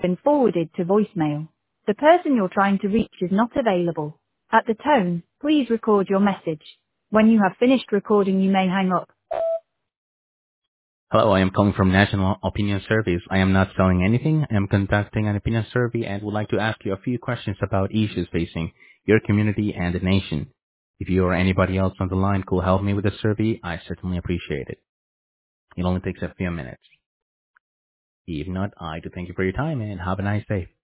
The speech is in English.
been forwarded to voicemail. The person you're trying to reach is not available. At the tone, please record your message. When you have finished recording, you may hang up. Hello, I am calling from National Opinion Service. I am not selling anything. I am conducting an opinion survey and would like to ask you a few questions about issues facing your community and the nation. If you or anybody else on the line could help me with the survey, I certainly appreciate it. It only takes a few minutes. If not, I do thank you for your time and have a nice day.